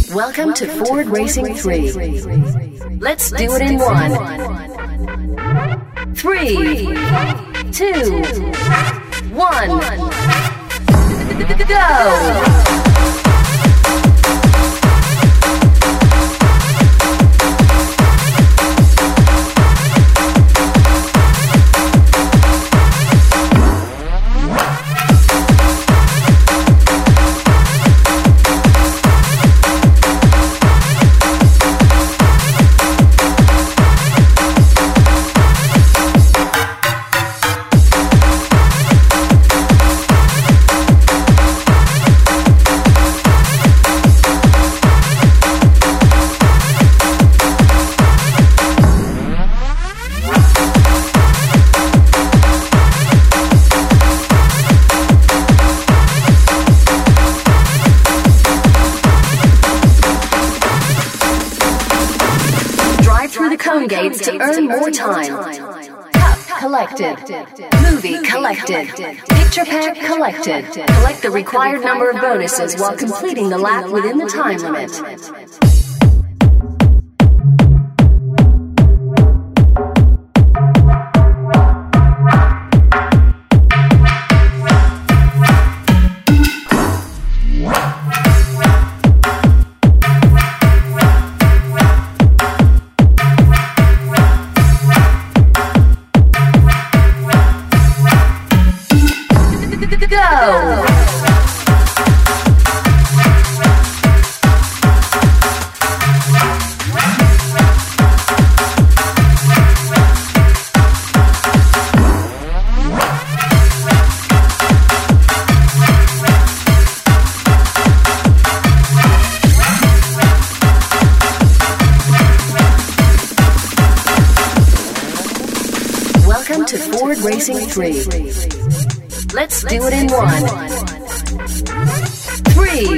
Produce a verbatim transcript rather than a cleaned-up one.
Welcome to Ford Racing three. Let's do it in one. Three, two, one, go! Cone gates to earn more time. Cup collected. Movie collected. Picture pack collected. Collect the required number of bonuses while completing the lap within the time limit. Go! Welcome to Ford Racing three. Let's do it in one. Three,